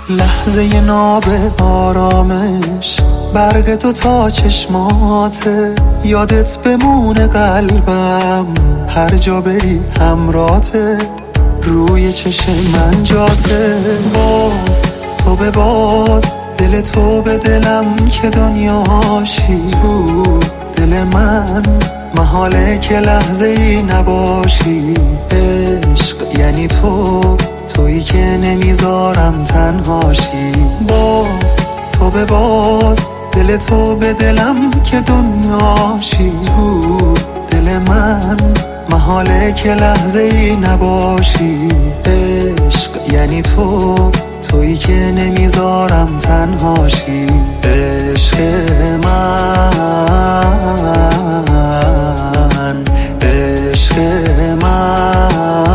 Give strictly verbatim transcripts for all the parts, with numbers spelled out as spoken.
لحظه ناب آرامش، برق دو تا چشماته، یادت بمونه قلبم هر جا بری همراته، روی چشم من جاته. باز تو به باز، دل تو به دلم که دنیاشی، تو دل من محاله که لحظه ای نباشی. عشق یعنی تو، تویی که نمیذارم تنهاشی. باز تو به باز، دل تو به دلم که دنیاشی، تو دل من محاله که لحظه ای نباشی. عشق یعنی تو، تویی که نمیذارم تنهاشی. عشق من، عشق من.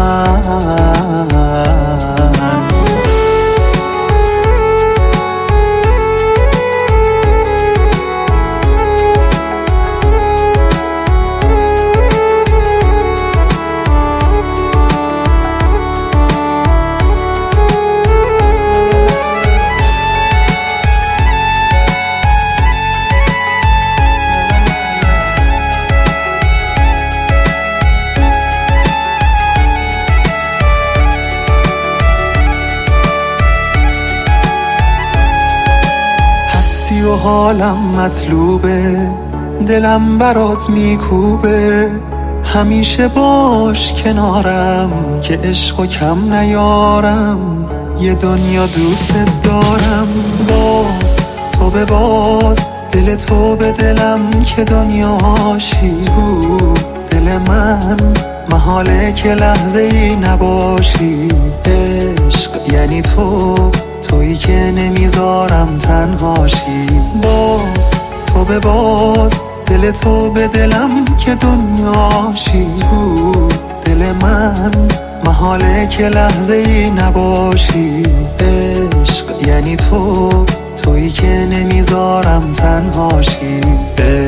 و حالم مطلوبه، دلم برات میکوبه، همیشه باش کنارم که عشقو کم نیارم، یه دنیا دوست دارم. باز تو به باز، دل تو به دلم که دنیاشی، تو دل من محاله که لحظه ای نباشی. عشق یعنی تو، تویی که نمیذارم تنهاشی. باز تو به باز، دل تو به دلم که دنیاشی، تو دل من محاله که لحظه ای نباشی. عشق یعنی تو، تویی که نمیذارم تنهاشی.